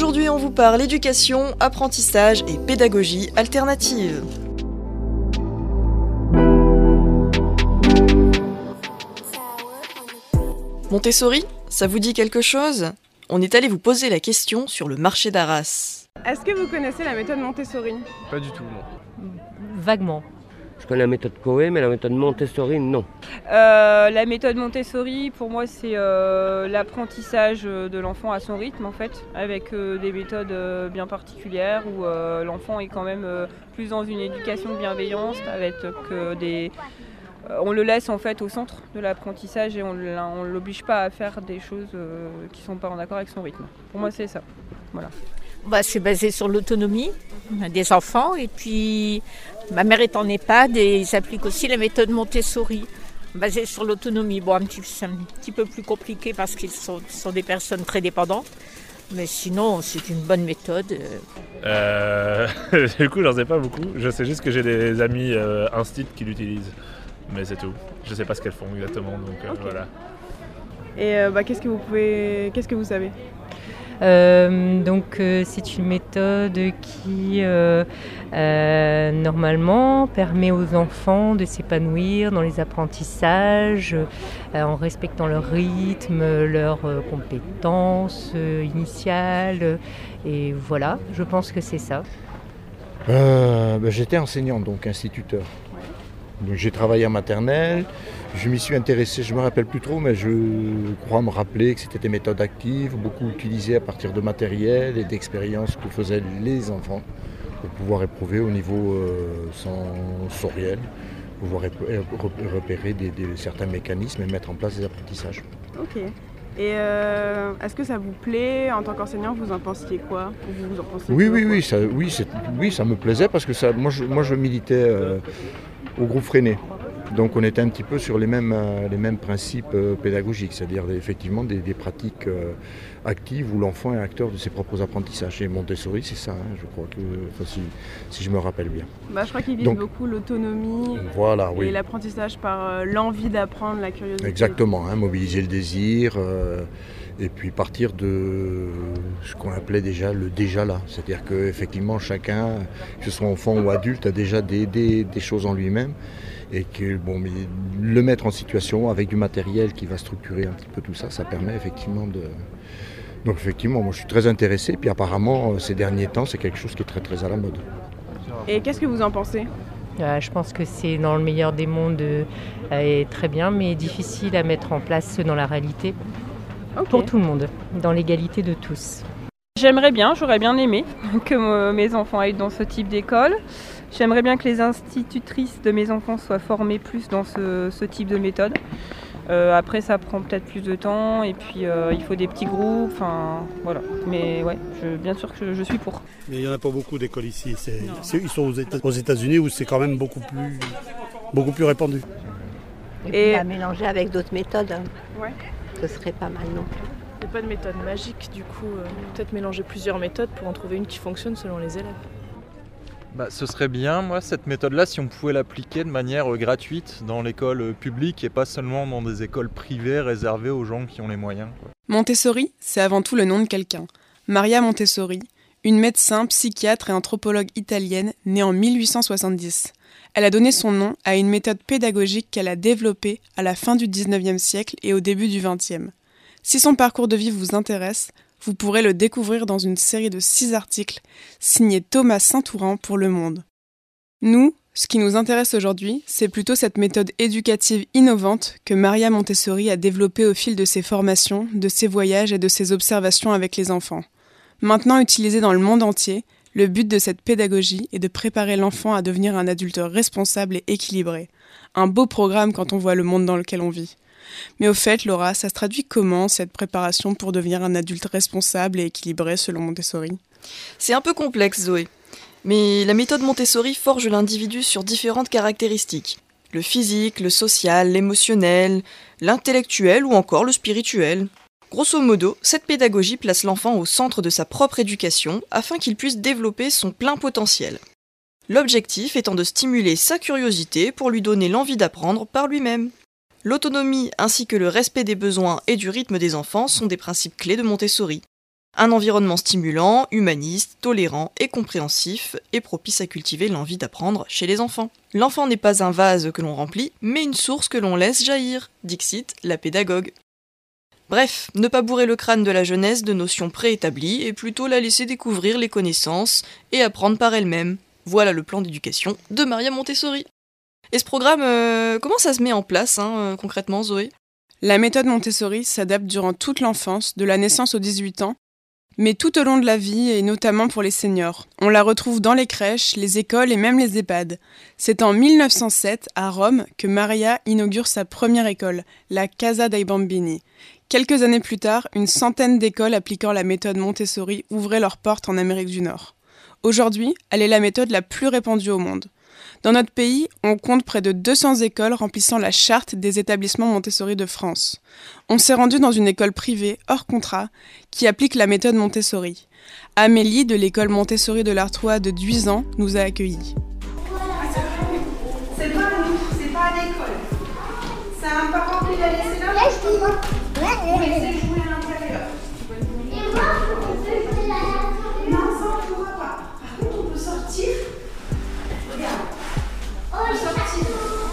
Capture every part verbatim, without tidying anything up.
Aujourd'hui, on vous parle éducation, apprentissage et pédagogie alternative. Montessori, ça vous dit quelque chose ? On est allé vous poser la question sur le marché d'Arras. Est-ce que vous connaissez la méthode Montessori ? Pas du tout, non. Vaguement. Je connais la méthode Coué, mais la méthode Montessori, non. Euh, la méthode Montessori, pour moi, c'est euh, l'apprentissage de l'enfant à son rythme, en fait, avec euh, des méthodes euh, bien particulières où euh, l'enfant est quand même euh, plus dans une éducation bienveillante, avec euh, des... Euh, on le laisse en fait au centre de l'apprentissage et on ne l'oblige pas à faire des choses euh, qui ne sont pas en accord avec son rythme. Pour moi, c'est ça. Voilà. Bah, c'est basé sur l'autonomie des enfants et puis ma mère est en EHPAD et ils appliquent aussi la méthode Montessori basée sur l'autonomie. Bon, un petit, c'est un petit peu plus compliqué parce qu'ils sont, sont des personnes très dépendantes, mais sinon c'est une bonne méthode. Euh, du coup, j'en sais pas beaucoup. Je sais juste que j'ai des amis euh, instit qui l'utilisent, mais c'est tout. Je sais pas ce qu'elles font exactement, donc euh, okay. Voilà. Et euh, bah, qu'est-ce que vous pouvez, qu'est-ce que vous savez ? Euh, donc euh, c'est une méthode qui euh, euh, normalement permet aux enfants de s'épanouir dans les apprentissages euh, en respectant leur rythme, leurs euh, compétences euh, initiales et voilà, je pense que c'est ça. Euh, ben, j'étais enseignant, donc instituteur. Donc, j'ai travaillé en maternelle, je m'y suis intéressé, je ne me rappelle plus trop, mais je crois me rappeler que c'était des méthodes actives, beaucoup utilisées à partir de matériel et d'expériences que faisaient les enfants pour pouvoir éprouver au niveau euh, sensoriel, pouvoir repérer des, des, certains mécanismes et mettre en place des apprentissages. Ok. Et euh, est-ce que ça vous plaît en tant qu'enseignant, vous en pensiez quoi ? Vous en pensiez Oui, oui, oui, ça, oui, c'est, oui, ça me plaisait parce que ça, moi, je, moi je militais euh, au groupe Freinet. Donc on était un petit peu sur les mêmes, euh, les mêmes principes euh, pédagogiques, c'est-à-dire effectivement des, des pratiques euh, actives où l'enfant est acteur de ses propres apprentissages. Et Montessori, c'est ça, hein, je crois que, enfin, si, si je me rappelle bien. Bah, je crois qu'ils visent Donc, beaucoup l'autonomie voilà, et oui. l'apprentissage par euh, l'envie d'apprendre, la curiosité. Exactement, hein, mobiliser le désir euh, et puis partir de ce qu'on appelait déjà le déjà là. C'est-à-dire qu'effectivement chacun, que ce soit enfant ou adulte, a déjà des, des, des choses en lui-même. Et que bon, mais le mettre en situation avec du matériel qui va structurer un petit peu tout ça, ça permet effectivement de... Donc effectivement, moi je suis très intéressé, puis apparemment ces derniers temps c'est quelque chose qui est très très à la mode. Et qu'est-ce que vous en pensez ? Euh, je pense que c'est dans le meilleur des mondes euh, et très bien, mais difficile à mettre en place dans la réalité okay. Pour tout le monde, dans l'égalité de tous. J'aimerais bien, j'aurais bien aimé que euh, mes enfants aillent dans ce type d'école. J'aimerais bien que les institutrices de mes enfants soient formées plus dans ce, ce type de méthode. Euh, après, ça prend peut-être plus de temps et puis euh, il faut des petits groupes, enfin voilà. Mais ouais, je, bien sûr que je, je suis pour. Mais il n'y en a pas beaucoup d'écoles ici. C'est, c'est, ils sont aux, États, aux États-Unis où c'est quand même beaucoup plus, beaucoup plus répandu. Et, et à mélanger avec d'autres méthodes, ouais. Ce serait pas mal non plus. Il n'y a pas de méthode magique, du coup, euh, peut-être mélanger plusieurs méthodes pour en trouver une qui fonctionne selon les élèves. Bah, ce serait bien, moi, cette méthode-là, si on pouvait l'appliquer de manière gratuite dans l'école publique et pas seulement dans des écoles privées réservées aux gens qui ont les moyens, quoi. Montessori, c'est avant tout le nom de quelqu'un. Maria Montessori, une médecin, psychiatre et anthropologue italienne née en mille huit cent soixante-dix. Elle a donné son nom à une méthode pédagogique qu'elle a développée à la fin du dix-neuvième siècle et au début du vingtième. Si son parcours de vie vous intéresse, vous pourrez le découvrir dans une série de six articles signés Thomas Saint-Touran pour Le Monde. Nous, ce qui nous intéresse aujourd'hui, c'est plutôt cette méthode éducative innovante que Maria Montessori a développée au fil de ses formations, de ses voyages et de ses observations avec les enfants. Maintenant utilisée dans le monde entier, le but de cette pédagogie est de préparer l'enfant à devenir un adulte responsable et équilibré. Un beau programme quand on voit le monde dans lequel on vit. Mais au fait, Laura, ça se traduit comment, cette préparation pour devenir un adulte responsable et équilibré selon Montessori ? C'est un peu complexe, Zoé. Mais la méthode Montessori forge l'individu sur différentes caractéristiques. Le physique, le social, l'émotionnel, l'intellectuel ou encore le spirituel. Grosso modo, cette pédagogie place l'enfant au centre de sa propre éducation afin qu'il puisse développer son plein potentiel. L'objectif étant de stimuler sa curiosité pour lui donner l'envie d'apprendre par lui-même. L'autonomie ainsi que le respect des besoins et du rythme des enfants sont des principes clés de Montessori. Un environnement stimulant, humaniste, tolérant et compréhensif est propice à cultiver l'envie d'apprendre chez les enfants. L'enfant n'est pas un vase que l'on remplit, mais une source que l'on laisse jaillir, dixit la pédagogue. Bref, ne pas bourrer le crâne de la jeunesse de notions préétablies et plutôt la laisser découvrir les connaissances et apprendre par elle-même. Voilà le plan d'éducation de Maria Montessori. Et ce programme, euh, comment ça se met en place hein, euh, concrètement, Zoé ? La méthode Montessori s'adapte durant toute l'enfance, de la naissance aux dix-huit ans, mais tout au long de la vie et notamment pour les seniors. On la retrouve dans les crèches, les écoles et même les EHPAD. C'est en mille neuf cent sept, à Rome, que Maria inaugure sa première école, la Casa dei Bambini. Quelques années plus tard, une centaine d'écoles appliquant la méthode Montessori ouvraient leurs portes en Amérique du Nord. Aujourd'hui, elle est la méthode la plus répandue au monde. Dans notre pays, on compte près de deux cents écoles remplissant la charte des établissements Montessori de France. On s'est rendu dans une école privée, hors contrat, qui applique la méthode Montessori. Amélie, de l'école Montessori de l'Artois de Duisan, nous a accueillis. C'est pas à nous, c'est pas à l'école. C'est un parent qui l'a laissé là, je peux pas. On va essayer de jouer à l'intérieur. Non, ça on ne pourra pas. Par contre, on peut sortir. Regarde. On peut sortir.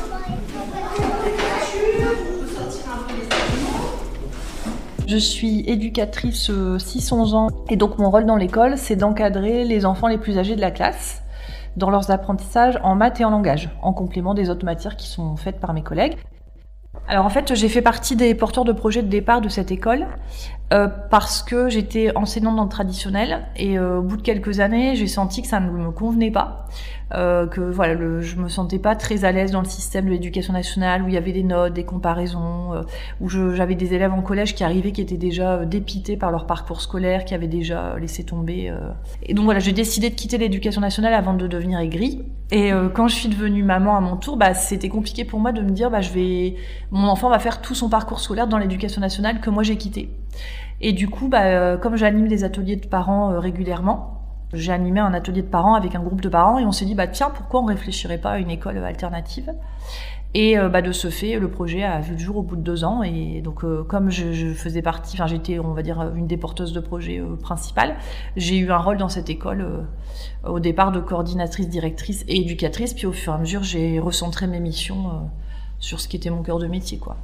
On peut sortir un peu les animaux. Je suis éducatrice six onze ans et donc mon rôle dans l'école, c'est d'encadrer les enfants les plus âgés de la classe dans leurs apprentissages en maths et en langage, en complément des autres matières qui sont faites par mes collègues. Alors en fait, j'ai fait partie des porteurs de projet de départ de cette école euh, parce que j'étais enseignante dans le traditionnel et euh, au bout de quelques années, j'ai senti que ça ne me convenait pas, euh, que voilà, le, je me sentais pas très à l'aise dans le système de l'éducation nationale où il y avait des notes, des comparaisons, euh, où je, j'avais des élèves en collège qui arrivaient qui étaient déjà euh, dépités par leur parcours scolaire, qui avaient déjà laissé tomber. Euh. Et donc voilà, j'ai décidé de quitter l'éducation nationale avant de devenir aigrie. Et euh, quand je suis devenue maman à mon tour, bah c'était compliqué pour moi de me dire, bah je vais, mon enfant va faire tout son parcours scolaire dans l'éducation nationale que moi j'ai quitté. Et du coup, bah euh, comme j'anime des ateliers de parents euh, régulièrement, j'ai animé un atelier de parents avec un groupe de parents et on s'est dit, bah tiens, pourquoi on réfléchirait pas à une école alternative ? Et euh, bah de ce fait, le projet a vu le jour au bout de deux ans. Et donc, euh, comme je, je faisais partie, enfin j'étais, on va dire, une des porteuses de projet euh, principales, j'ai eu un rôle dans cette école euh, au départ de coordinatrice, directrice et éducatrice. Puis au fur et à mesure, j'ai recentré mes missions euh, sur ce qui était mon cœur de métier, quoi.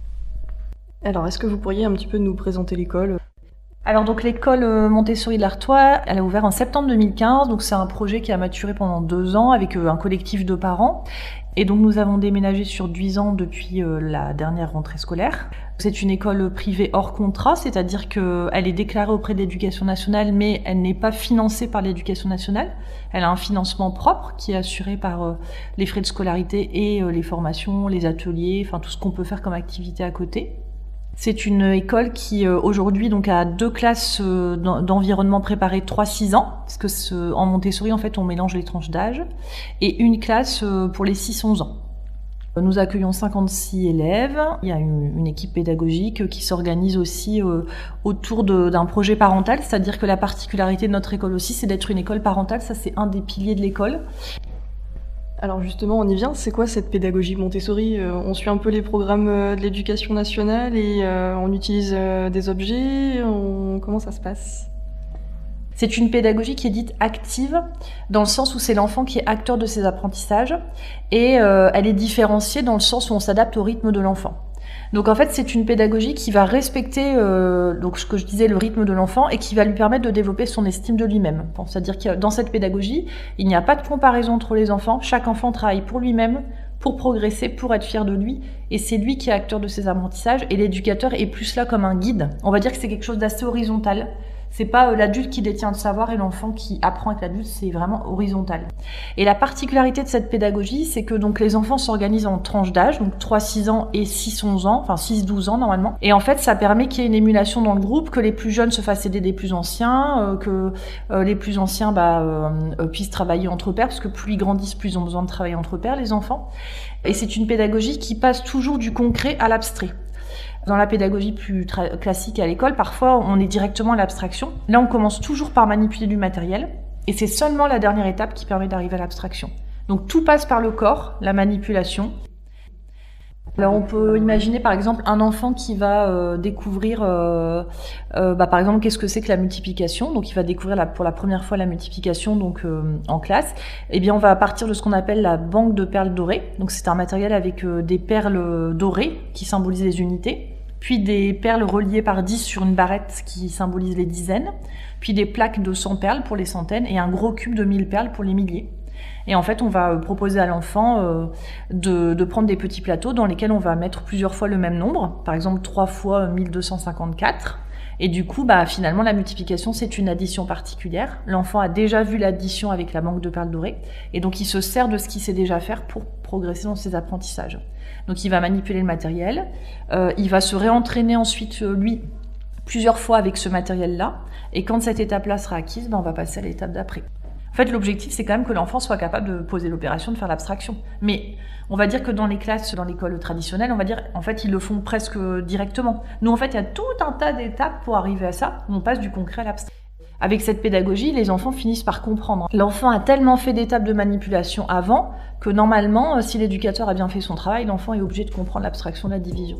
Alors, est-ce que vous pourriez un petit peu nous présenter l'école ? Alors donc l'école Montessori de l'Artois, elle a ouvert en septembre deux mille quinze, donc c'est un projet qui a maturé pendant deux ans avec un collectif de parents. Et donc nous avons déménagé sur Duisan depuis la dernière rentrée scolaire. C'est une école privée hors contrat, c'est-à-dire qu'elle est déclarée auprès de l'Éducation nationale, mais elle n'est pas financée par l'Éducation nationale. Elle a un financement propre qui est assuré par les frais de scolarité et les formations, les ateliers, enfin tout ce qu'on peut faire comme activité à côté. C'est une école qui euh, aujourd'hui donc a deux classes euh, d'environnement préparé trois six ans, parce que ce, en Montessori en fait on mélange les tranches d'âge, et une classe euh, pour les six onze ans. Nous accueillons cinquante-six élèves, il y a une, une équipe pédagogique qui s'organise aussi euh, autour de, d'un projet parental, c'est-à-dire que la particularité de notre école aussi c'est d'être une école parentale, ça c'est un des piliers de l'école. Alors justement, on y vient, c'est quoi cette pédagogie Montessori ? euh, On suit un peu les programmes euh, de l'éducation nationale et euh, on utilise euh, des objets, on... comment ça se passe ? C'est une pédagogie qui est dite active, dans le sens où c'est l'enfant qui est acteur de ses apprentissages, et euh, elle est différenciée dans le sens où on s'adapte au rythme de l'enfant. Donc en fait, c'est une pédagogie qui va respecter euh, donc ce que je disais, le rythme de l'enfant, et qui va lui permettre de développer son estime de lui-même. Bon, c'est-à-dire que dans cette pédagogie, il n'y a pas de comparaison entre les enfants. Chaque enfant travaille pour lui-même, pour progresser, pour être fier de lui, et c'est lui qui est acteur de ses apprentissages, et l'éducateur est plus là comme un guide. On va dire que c'est quelque chose d'assez horizontal. C'est pas l'adulte qui détient le savoir et l'enfant qui apprend avec l'adulte, c'est vraiment horizontal. Et la particularité de cette pédagogie, c'est que donc les enfants s'organisent en tranches d'âge, donc trois six ans et six onze ans, enfin six douze ans normalement. Et en fait, ça permet qu'il y ait une émulation dans le groupe, que les plus jeunes se fassent aider des plus anciens, euh, que euh, les plus anciens bah, euh, puissent travailler entre pairs, parce que plus ils grandissent, plus ils ont besoin de travailler entre pairs, les enfants. Et c'est une pédagogie qui passe toujours du concret à l'abstrait. Dans la pédagogie plus tra- classique à l'école, parfois on est directement à l'abstraction. Là, on commence toujours par manipuler du matériel, et c'est seulement la dernière étape qui permet d'arriver à l'abstraction. Donc tout passe par le corps, la manipulation. Alors on peut imaginer par exemple un enfant qui va euh, découvrir, euh, euh, bah, par exemple, qu'est-ce que c'est que la multiplication. Donc il va découvrir la, pour la première fois la multiplication donc euh, en classe. Eh bien on va partir de ce qu'on appelle la banque de perles dorées. Donc c'est un matériel avec euh, des perles dorées qui symbolisent les unités, puis des perles reliées par dix sur une barrette qui symbolise les dizaines, puis des plaques de cent perles pour les centaines et un gros cube de mille perles pour les milliers. Et en fait, on va proposer à l'enfant euh, de, de prendre des petits plateaux dans lesquels on va mettre plusieurs fois le même nombre, par exemple trois fois mille deux cent cinquante-quatre. Et du coup, bah, finalement, la multiplication, c'est une addition particulière. L'enfant a déjà vu l'addition avec la banque de perles dorées, et donc il se sert de ce qu'il sait déjà faire pour progresser dans ses apprentissages. Donc il va manipuler le matériel, euh, il va se réentraîner ensuite, euh, lui, plusieurs fois avec ce matériel-là, et quand cette étape-là sera acquise, bah, on va passer à l'étape d'après. En fait, l'objectif, c'est quand même que l'enfant soit capable de poser l'opération, de faire l'abstraction. Mais on va dire que dans les classes, dans l'école traditionnelle, on va dire, en fait, ils le font presque directement. Nous, en fait, il y a tout un tas d'étapes pour arriver à ça. On passe du concret à l'abstrait. Avec cette pédagogie, les enfants finissent par comprendre. L'enfant a tellement fait d'étapes de manipulation avant que normalement, si l'éducateur a bien fait son travail, l'enfant est obligé de comprendre l'abstraction de la division.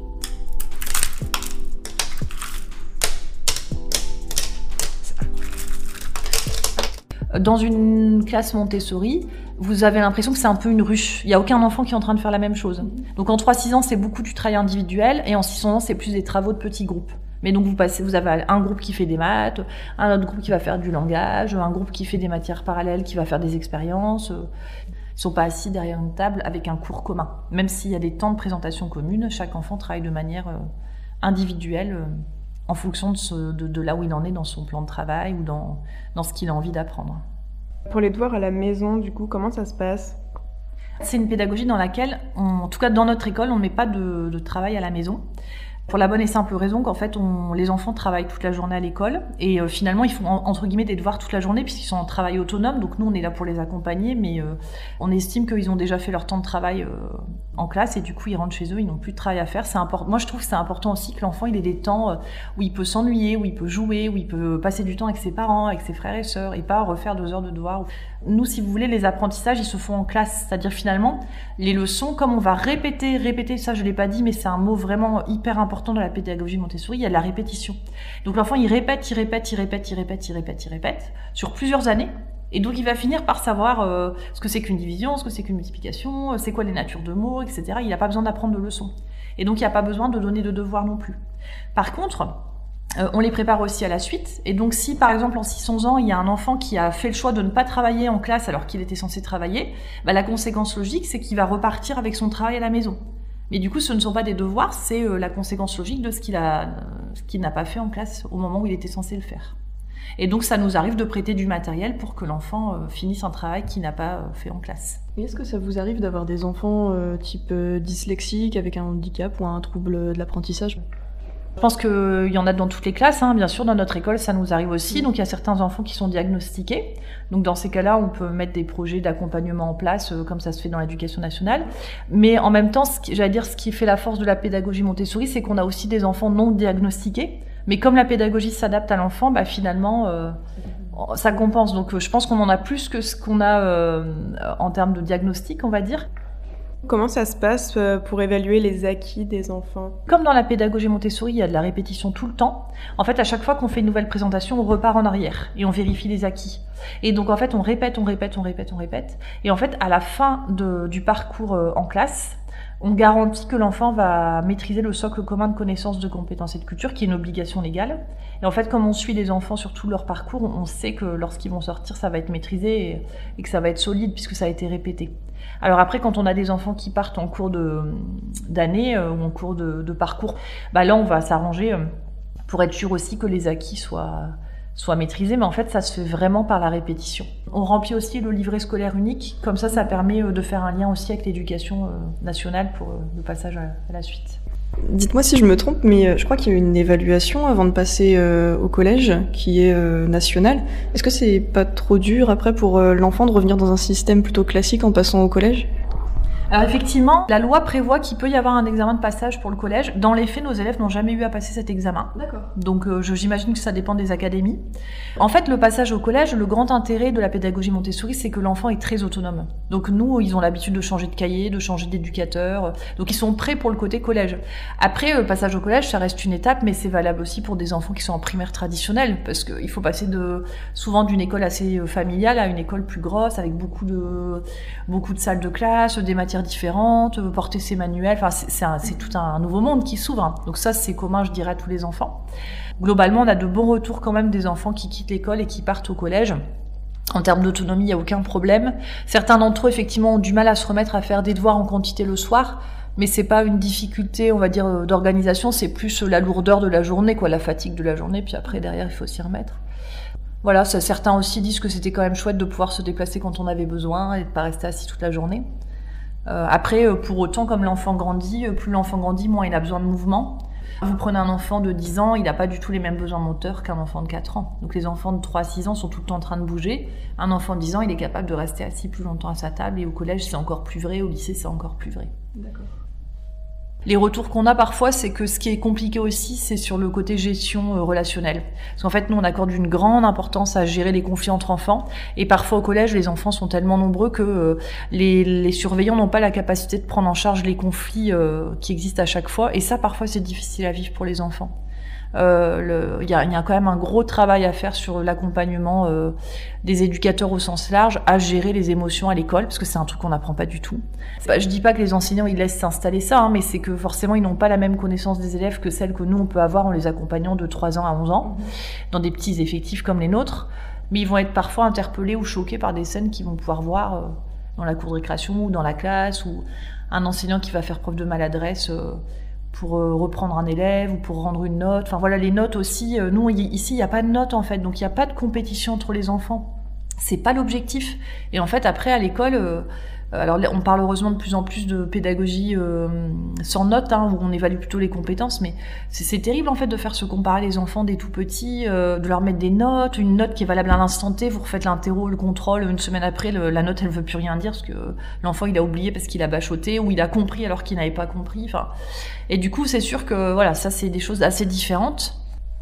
Dans une classe Montessori, vous avez l'impression que c'est un peu une ruche. Il n'y a aucun enfant qui est en train de faire la même chose. Donc en trois six ans, c'est beaucoup du travail individuel, et en six ans, c'est plus des travaux de petits groupes. Mais donc vous passez, vous avez un groupe qui fait des maths, un autre groupe qui va faire du langage, un groupe qui fait des matières parallèles, qui va faire des expériences. Ils ne sont pas assis derrière une table avec un cours commun. Même s'il y a des temps de présentation communes, chaque enfant travaille de manière individuelle, en fonction de, ce, de, de là où il en est dans son plan de travail ou dans, dans ce qu'il a envie d'apprendre. Pour les devoirs à la maison, du coup, comment ça se passe ? C'est une pédagogie dans laquelle, on, en tout cas dans notre école, on ne met pas de, de travail à la maison. Pour la bonne et simple raison qu'en fait, on, les enfants travaillent toute la journée à l'école et euh, finalement, ils font entre guillemets des devoirs toute la journée puisqu'ils sont en travail autonome. Donc nous, on est là pour les accompagner, mais euh, on estime qu'ils ont déjà fait leur temps de travail euh, en classe et du coup, ils rentrent chez eux, ils n'ont plus de travail à faire. C'est important. Moi, je trouve que c'est important aussi que l'enfant, il ait des temps euh, où il peut s'ennuyer, où il peut jouer, où il peut passer du temps avec ses parents, avec ses frères et sœurs et pas refaire deux heures de devoirs. Nous, si vous voulez, les apprentissages, ils se font en classe. C'est-à-dire finalement, les leçons, comme on va répéter, répéter, ça je l'ai pas dit, mais c'est un mot vraiment hyper important dans la pédagogie Montessori, il y a de la répétition. Donc l'enfant, il répète, il répète, il répète, il répète, il répète, il répète, sur plusieurs années. Et donc il va finir par savoir euh, ce que c'est qu'une division, ce que c'est qu'une multiplication, euh, c'est quoi les natures de mots, et cetera. Il n'a pas besoin d'apprendre de leçons. Et donc il n'y a pas besoin de donner de devoirs non plus. Par contre, Euh, on les prépare aussi à la suite. Et donc si par exemple en six onze ans, il y a un enfant qui a fait le choix de ne pas travailler en classe alors qu'il était censé travailler, bah, la conséquence logique, c'est qu'il va repartir avec son travail à la maison. Mais du coup, ce ne sont pas des devoirs, c'est euh, la conséquence logique de ce qu'il a, euh, ce qu'il n'a pas fait en classe au moment où il était censé le faire. Et donc ça nous arrive de prêter du matériel pour que l'enfant euh, finisse un travail qu'il n'a pas euh, fait en classe. Et est-ce que ça vous arrive d'avoir des enfants euh, type euh, dyslexiques avec un handicap ou un trouble de l'apprentissage ? Je pense qu'il y en a dans toutes les classes, hein. Bien sûr, dans notre école, ça nous arrive aussi. Donc, il y a certains enfants qui sont diagnostiqués. Donc, dans ces cas-là, on peut mettre des projets d'accompagnement en place, euh, comme ça se fait dans l'éducation nationale. Mais en même temps, ce qui, j'allais dire, ce qui fait la force de la pédagogie Montessori, c'est qu'on a aussi des enfants non diagnostiqués. Mais comme la pédagogie s'adapte à l'enfant, bah, finalement, euh, ça compense. Donc, euh, je pense qu'on en a plus que ce qu'on a euh, en termes de diagnostic, on va dire. Comment ça se passe pour évaluer les acquis des enfants ? Comme dans la pédagogie Montessori, il y a de la répétition tout le temps. En fait, à chaque fois qu'on fait une nouvelle présentation, on repart en arrière et on vérifie les acquis. Et donc, en fait, on répète, on répète, on répète, on répète. Et en fait, à la fin de, du parcours en classe, on garantit que l'enfant va maîtriser le socle commun de connaissances, de compétences et de culture, qui est une obligation légale. Et en fait, comme on suit les enfants sur tout leur parcours, on sait que lorsqu'ils vont sortir, ça va être maîtrisé et, et que ça va être solide puisque ça a été répété. Alors après, quand on a des enfants qui partent en cours de, d'année euh, ou en cours de, de parcours, bah là, on va s'arranger euh, pour être sûr aussi que les acquis soient, soient maîtrisés. Mais en fait, ça se fait vraiment par la répétition. On remplit aussi le livret scolaire unique. Comme ça, ça permet euh, de faire un lien aussi avec l'éducation euh, nationale pour euh, le passage à, à la suite. Dites-moi si je me trompe, mais je crois qu'il y a une évaluation avant de passer euh, au collège qui est euh, nationale. Est-ce que c'est pas trop dur après pour euh, l'enfant de revenir dans un système plutôt classique en passant au collège ? Alors effectivement, la loi prévoit qu'il peut y avoir un examen de passage pour le collège. Dans les faits, nos élèves n'ont jamais eu à passer cet examen. D'accord. Donc euh, je, j'imagine que ça dépend des académies. En fait, le passage au collège, le grand intérêt de la pédagogie Montessori, c'est que l'enfant est très autonome. Donc nous, ils ont l'habitude de changer de cahier, de changer d'éducateur. Donc ils sont prêts pour le côté collège. Après, le passage au collège, ça reste une étape, mais c'est valable aussi pour des enfants qui sont en primaire traditionnelle, parce qu'il faut passer de, souvent d'une école assez familiale à une école plus grosse, avec beaucoup de, beaucoup de salles de classe, des matières différentes, porter ses manuels, enfin c'est, c'est, un, c'est tout un nouveau monde qui s'ouvre. Donc ça c'est commun, je dirais, à tous les enfants. Globalement, on a de bons retours quand même des enfants qui quittent l'école et qui partent au collège. En termes d'autonomie, il n'y a aucun problème. Certains d'entre eux, effectivement, ont du mal à se remettre à faire des devoirs en quantité le soir, mais c'est pas une difficulté, on va dire, d'organisation, c'est plus la lourdeur de la journée, quoi, la fatigue de la journée, puis après, derrière, il faut s'y remettre. Voilà, ça, certains aussi disent que c'était quand même chouette de pouvoir se déplacer quand on avait besoin et de pas rester assis toute la journée. Euh, après, pour autant, comme l'enfant grandit, plus l'enfant grandit, moins il a besoin de mouvement. Vous prenez un enfant de dix ans, il n'a pas du tout les mêmes besoins moteurs qu'un enfant de quatre ans. Donc les enfants de trois à six ans sont tout le temps en train de bouger. Un enfant de dix ans, il est capable de rester assis plus longtemps à sa table, et au collège, c'est encore plus vrai, au lycée, c'est encore plus vrai. D'accord. Les retours qu'on a parfois, c'est que ce qui est compliqué aussi, c'est sur le côté gestion euh, relationnelle. Parce qu'en fait, nous, on accorde une grande importance à gérer les conflits entre enfants. Et parfois, au collège, les enfants sont tellement nombreux que euh, les, les surveillants n'ont pas la capacité de prendre en charge les conflits euh, qui existent à chaque fois. Et ça, parfois, c'est difficile à vivre pour les enfants. Euh, il y a, y a quand même un gros travail à faire sur l'accompagnement euh, des éducateurs au sens large à gérer les émotions à l'école, parce que c'est un truc qu'on n'apprend pas du tout. Pas, je dis pas que les enseignants ils laissent s'installer ça, hein, mais c'est que forcément ils n'ont pas la même connaissance des élèves que celle que nous on peut avoir en les accompagnant de trois ans à onze ans, dans des petits effectifs comme les nôtres. Mais ils vont être parfois interpellés ou choqués par des scènes qu'ils vont pouvoir voir euh, dans la cour de récréation ou dans la classe, ou un enseignant qui va faire preuve de maladresse euh, pour reprendre un élève ou pour rendre une note. Enfin voilà, les notes aussi, euh, nous ici il n'y a pas de notes en fait, donc il n'y a pas de compétition entre les enfants. C'est pas l'objectif. Et en fait après à l'école, euh, alors on parle heureusement de plus en plus de pédagogie euh, sans notes, hein, où on évalue plutôt les compétences, mais c'est, c'est terrible en fait de faire se comparer les enfants des tout petits, euh, de leur mettre des notes, une note qui est valable à l'instant T, vous refaites l'interro, le contrôle, une semaine après le, la note elle veut plus rien dire parce que l'enfant il a oublié parce qu'il a bachoté ou il a compris alors qu'il n'avait pas compris. Enfin, et du coup c'est sûr que voilà, ça c'est des choses assez différentes.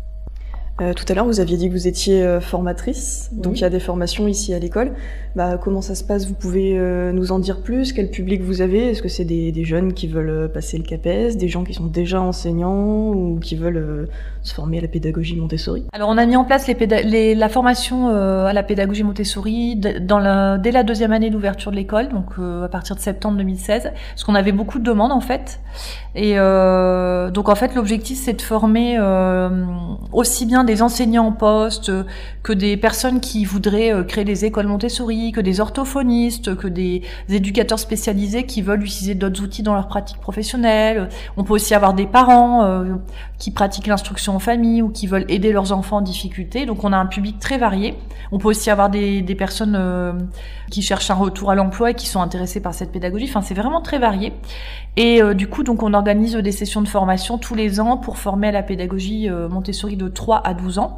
Euh, tout à l'heure, vous aviez dit que vous étiez euh, formatrice, donc Oui. il y a des formations ici à l'école. Bah, comment ça se passe? Vous pouvez euh, nous en dire plus? Quel public vous avez? Est-ce que c'est des, des jeunes qui veulent euh, passer le CAPES, des gens qui sont déjà enseignants ou qui veulent euh, se former à la pédagogie Montessori? Alors on a mis en place les péda- les, la formation euh, à la pédagogie Montessori d- dans la, dès la deuxième année d'ouverture de l'école, donc euh, à partir de septembre deux mille seize, parce qu'on avait beaucoup de demandes en fait. Et euh, donc en fait l'objectif c'est de former euh, aussi bien des enseignants en poste euh, que des personnes qui voudraient euh, créer des écoles Montessori, que des orthophonistes, que des éducateurs spécialisés qui veulent utiliser d'autres outils dans leur pratique professionnelle. On peut aussi avoir des parents euh, qui pratiquent l'instruction en famille ou qui veulent aider leurs enfants en difficulté. Donc on a un public très varié. On peut aussi avoir des, des personnes euh, qui cherchent un retour à l'emploi et qui sont intéressées par cette pédagogie. Enfin, c'est vraiment très varié. Et euh, du coup, donc on organise des sessions de formation tous les ans pour former à la pédagogie euh, Montessori de trois à douze ans.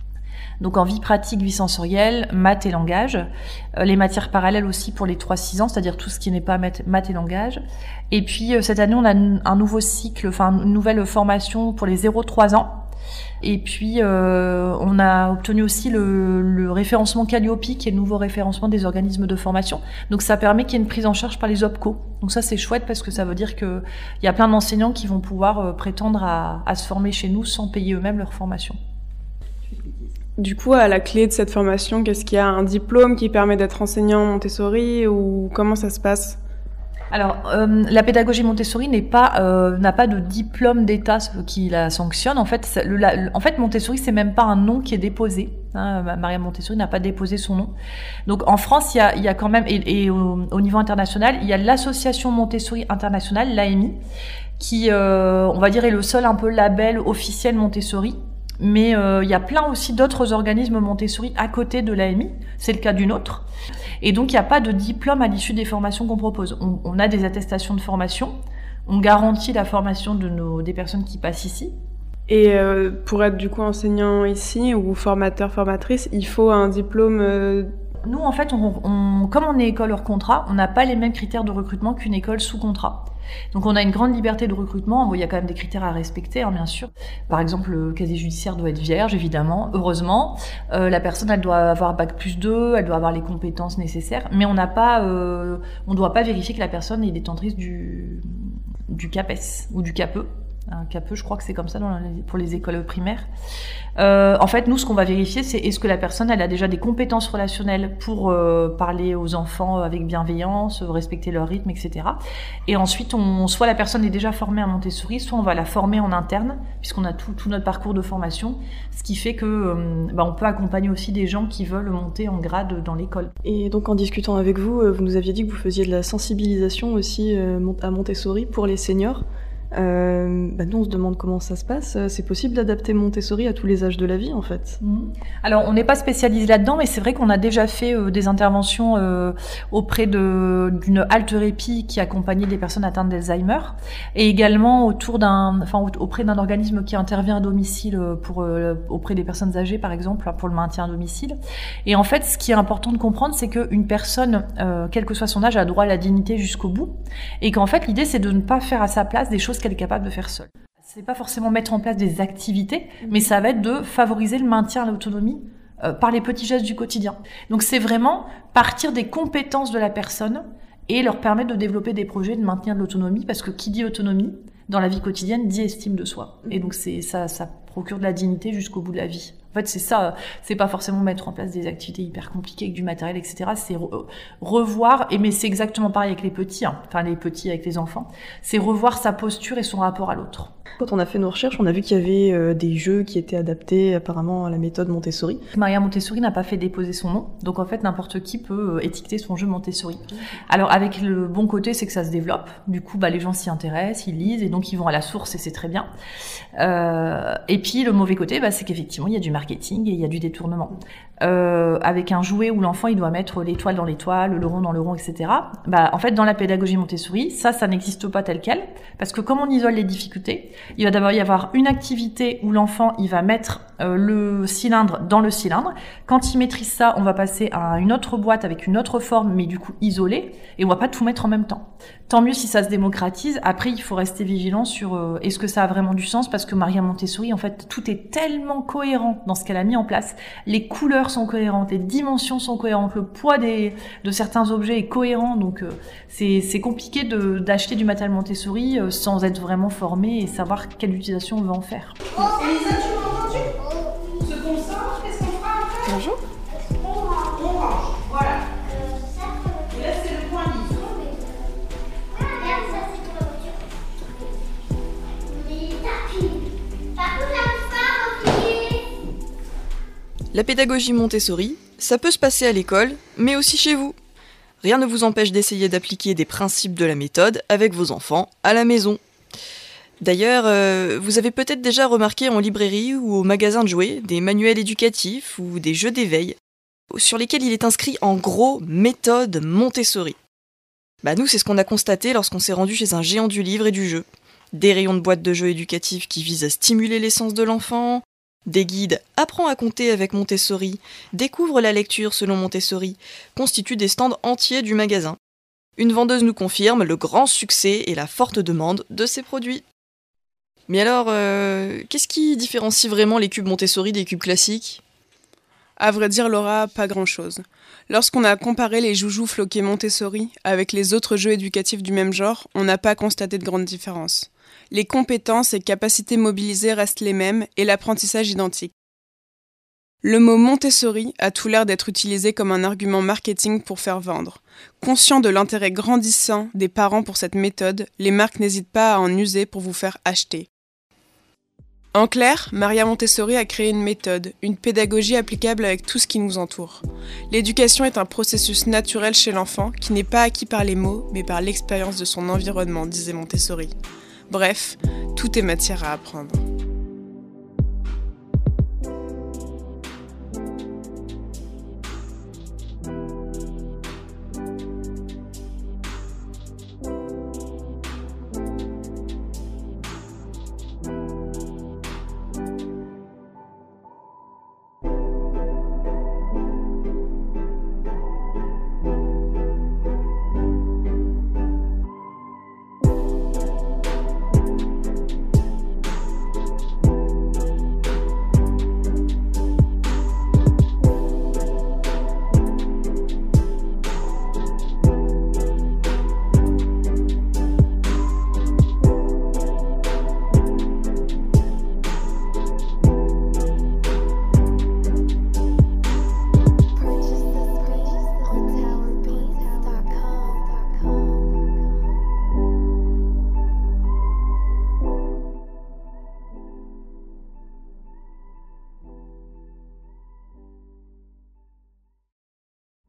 Donc en vie pratique, vie sensorielle, maths et langage. Euh, les matières parallèles aussi pour les trois à six ans, c'est-à-dire tout ce qui n'est pas maths, maths et langage. Et puis euh, cette année, on a n- un nouveau cycle, enfin une nouvelle formation pour les zéro à trois ans. Et puis euh, on a obtenu aussi le, le référencement Calliope, qui est le nouveau référencement des organismes de formation. Donc ça permet qu'il y ait une prise en charge par les O P C O. Donc ça c'est chouette parce que ça veut dire qu'il y a plein d'enseignants qui vont pouvoir euh, prétendre à, à se former chez nous sans payer eux-mêmes leur formation. Du coup, à la clé de cette formation, qu'est-ce qu'il y a? Un diplôme qui permet d'être enseignant Montessori ou comment ça se passe? Alors, euh, la pédagogie Montessori n'est pas, euh, n'a pas de diplôme d'État qui la sanctionne. En fait, ça, le, la, en fait, Montessori, c'est même pas un nom qui est déposé. Hein, Maria Montessori n'a pas déposé son nom. Donc, en France, il y a, il y a quand même, et, et au, au niveau international, il y a l'association Montessori internationale, l'A M I, qui, euh, on va dire, est le seul un peu label officiel Montessori. Mais euh, il y a plein aussi d'autres organismes Montessori à côté de l'A M I. C'est le cas d'une autre. Et donc, il n'y a pas de diplôme à l'issue des formations qu'on propose. On, on a des attestations de formation. On garantit la formation de nos, des personnes qui passent ici. Et euh, pour être du coup enseignant ici ou formateur, formatrice, il faut un diplôme euh, Nous, en fait, on, on, comme on est école hors contrat, on n'a pas les mêmes critères de recrutement qu'une école sous contrat. Donc on a une grande liberté de recrutement. Bon, il y a quand même des critères à respecter, hein, bien sûr. Par exemple, le casier judiciaire doit être vierge, évidemment, heureusement. Euh, la personne, elle doit avoir bac plus deux, elle doit avoir les compétences nécessaires. Mais on n'a pas, euh, on ne doit pas vérifier que la personne est détentrice du, du CAPES ou du CAPE. Un CAPE, je crois que c'est comme ça dans les, pour les écoles primaires. Euh, en fait, nous, ce qu'on va vérifier, c'est est-ce que la personne, elle a déjà des compétences relationnelles pour euh, parler aux enfants avec bienveillance, respecter leur rythme, et cetera. Et ensuite, on, soit la personne est déjà formée à Montessori, soit on va la former en interne, puisqu'on a tout, tout notre parcours de formation, ce qui fait que euh, bah, on peut accompagner aussi des gens qui veulent monter en grade dans l'école. Et donc, en discutant avec vous, vous nous aviez dit que vous faisiez de la sensibilisation aussi euh, à Montessori pour les seniors. Euh, bah nous on se demande comment ça se passe. C'est possible d'adapter Montessori à tous les âges de la vie en fait? Mmh. Alors on n'est pas spécialisé là-dedans, mais c'est vrai qu'on a déjà fait euh, des interventions euh, auprès de, d'une halte répit qui accompagnait des personnes atteintes d'Alzheimer, et également autour d'un, enfin auprès d'un organisme qui intervient à domicile pour euh, auprès des personnes âgées par exemple pour le maintien à domicile. Et en fait, ce qui est important de comprendre, c'est qu'une personne, euh, quel que soit son âge, a droit à la dignité jusqu'au bout, et qu'en fait l'idée c'est de ne pas faire à sa place des choses qu'elle est capable de faire seule. C'est pas forcément mettre en place des activités, mais ça va être de favoriser le maintien à l'autonomie euh, par les petits gestes du quotidien. Donc c'est vraiment partir des compétences de la personne et leur permettre de développer des projets de maintien de l'autonomie, parce que qui dit autonomie dans la vie quotidienne dit estime de soi. Et donc c'est ça, ça procure de la dignité jusqu'au bout de la vie. En fait, c'est ça, c'est pas forcément mettre en place des activités hyper compliquées avec du matériel, et cetera. C'est re- revoir, et mais c'est exactement pareil avec les petits, hein, enfin les petits avec les enfants, c'est revoir sa posture et son rapport à l'autre. Quand on a fait nos recherches, on a vu qu'il y avait euh, des jeux qui étaient adaptés apparemment à la méthode Montessori. Maria Montessori n'a pas fait déposer son nom, donc en fait n'importe qui peut euh, étiqueter son jeu Montessori. Alors avec le bon côté, c'est que ça se développe, du coup bah, les gens s'y intéressent, ils lisent, et donc ils vont à la source, et c'est très bien. Euh, et puis le mauvais côté, bah, c'est qu'effectivement il y a du marketing et il y a du détournement. Euh, avec un jouet où l'enfant il doit mettre l'étoile dans l'étoile, le rond dans le rond, et cetera. Bah, en fait, dans la pédagogie Montessori, ça, ça n'existe pas tel quel, parce que comme on isole les difficultés, il va d'abord y avoir une activité où l'enfant il va mettre euh, le cylindre dans le cylindre. Quand il maîtrise ça, on va passer à une autre boîte avec une autre forme, mais du coup isolée, et on va pas tout mettre en même temps. Tant mieux si ça se démocratise. Après, il faut rester vigilant sur euh, est-ce que ça a vraiment du sens, parce que Maria Montessori, en fait, tout est tellement cohérent dans ce qu'elle a mis en place. Les couleurs sont cohérentes, les dimensions sont cohérentes, le poids des, de certains objets est cohérent, donc euh, c'est, c'est compliqué de, d'acheter du matériel Montessori euh, sans être vraiment formé et savoir quelle utilisation on veut en faire. Oh, Elisa, tu m'as entendu? Ce qu'on sort, qu'est-ce qu'on fera après? Bonjour. On range, on range, voilà. Et là, c'est le point livre. La pédagogie Montessori, ça peut se passer à l'école, mais aussi chez vous. Rien ne vous empêche d'essayer d'appliquer des principes de la méthode avec vos enfants à la maison. D'ailleurs, euh, vous avez peut-être déjà remarqué en librairie ou au magasin de jouets des manuels éducatifs ou des jeux d'éveil sur lesquels il est inscrit en gros méthode Montessori. Bah nous, c'est ce qu'on a constaté lorsqu'on s'est rendu chez un géant du livre et du jeu. Des rayons de boîtes de jeux éducatifs qui visent à stimuler l'essence de l'enfant, des guides « Apprends à compter avec Montessori »,« Découvre la lecture selon Montessori » constituent des stands entiers du magasin. Une vendeuse nous confirme le grand succès et la forte demande de ces produits. Mais alors, euh, qu'est-ce qui différencie vraiment les cubes Montessori des cubes classiques ? À vrai dire, Laura, pas grand-chose. Lorsqu'on a comparé les joujoux floqués Montessori avec les autres jeux éducatifs du même genre, on n'a pas constaté de grandes différences. Les compétences et capacités mobilisées restent les mêmes et l'apprentissage identique. Le mot Montessori a tout l'air d'être utilisé comme un argument marketing pour faire vendre. Conscients de l'intérêt grandissant des parents pour cette méthode, les marques n'hésitent pas à en user pour vous faire acheter. En clair, Maria Montessori a créé une méthode, une pédagogie applicable avec tout ce qui nous entoure. L'éducation est un processus naturel chez l'enfant qui n'est pas acquis par les mots, mais par l'expérience de son environnement, disait Montessori. Bref, tout est matière à apprendre.